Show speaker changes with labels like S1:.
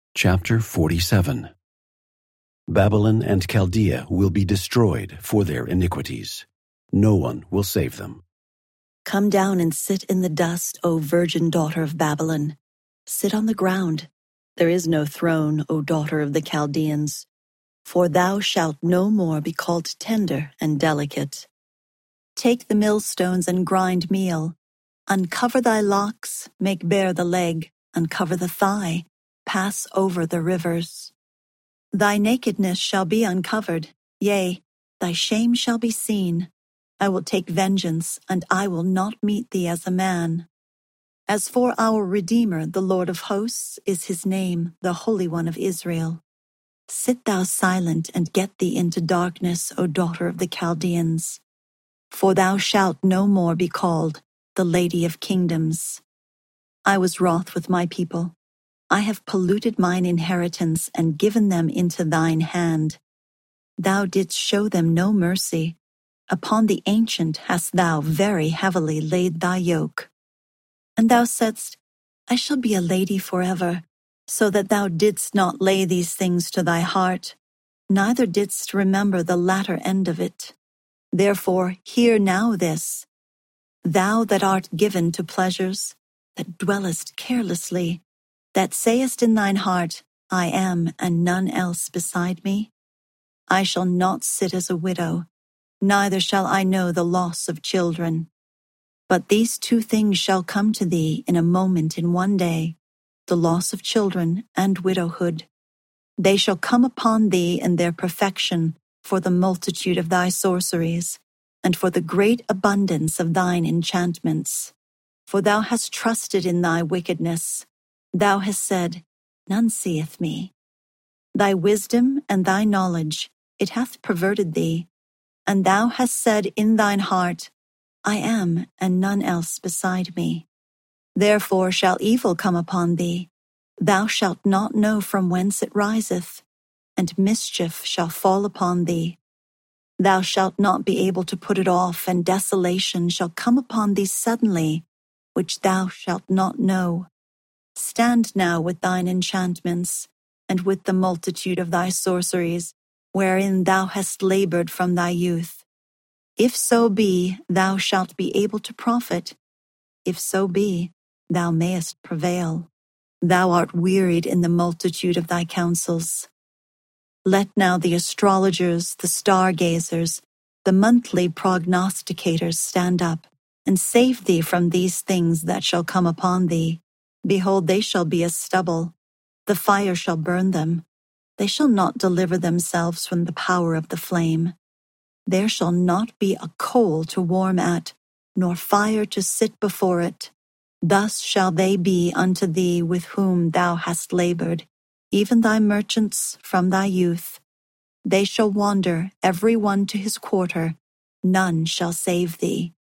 S1: Chapter 47. Babylon and Chaldea will be destroyed for their iniquities. No one will save them.
S2: Come down and sit in the dust, O virgin daughter of Babylon. Sit on the ground. There is no throne, O daughter of the Chaldeans. For thou shalt no more be called tender and delicate. Take the millstones and grind meal. Uncover thy locks, make bare the leg, uncover the thigh, pass over the rivers. Thy nakedness shall be uncovered, yea, thy shame shall be seen. I will take vengeance, and I will not meet thee as a man. As for our Redeemer, the Lord of hosts is his name, the Holy One of Israel. Sit thou silent and get thee into darkness, O daughter of the Chaldeans. For thou shalt no more be called the Lady of Kingdoms. I was wroth with my people. I have polluted mine inheritance and given them into thine hand. Thou didst show them no mercy. Upon the ancient hast thou very heavily laid thy yoke. And thou saidst, I shall be a lady forever, so that thou didst not lay these things to thy heart, neither didst remember the latter end of it. Therefore hear now this, thou that art given to pleasures, that dwellest carelessly, that sayest in thine heart, I am, and none else beside me. I shall not sit as a widow, neither shall I know the loss of children. But these two things shall come to thee in a moment in one day, the loss of children and widowhood. They shall come upon thee in their perfection for the multitude of thy sorceries, and for the great abundance of thine enchantments. For thou hast trusted in thy wickedness. Thou hast said, none seeth me. Thy wisdom and thy knowledge, it hath perverted thee. And thou hast said in thine heart, I am, and none else beside me. Therefore shall evil come upon thee. Thou shalt not know from whence it riseth, and mischief shall fall upon thee. Thou shalt not be able to put it off, and desolation shall come upon thee suddenly, which thou shalt not know. Stand now with thine enchantments, and with the multitude of thy sorceries, wherein thou hast labored from thy youth. If so be, thou shalt be able to profit. If so be, thou mayest prevail. Thou art wearied in the multitude of thy counsels. Let now the astrologers, the stargazers, the monthly prognosticators stand up, and save thee from these things that shall come upon thee. Behold, they shall be as stubble. The fire shall burn them. They shall not deliver themselves from the power of the flame. There shall not be a coal to warm at, nor fire to sit before it. Thus shall they be unto thee with whom thou hast labored, even thy merchants from thy youth. They shall wander every one to his quarter, none shall save thee.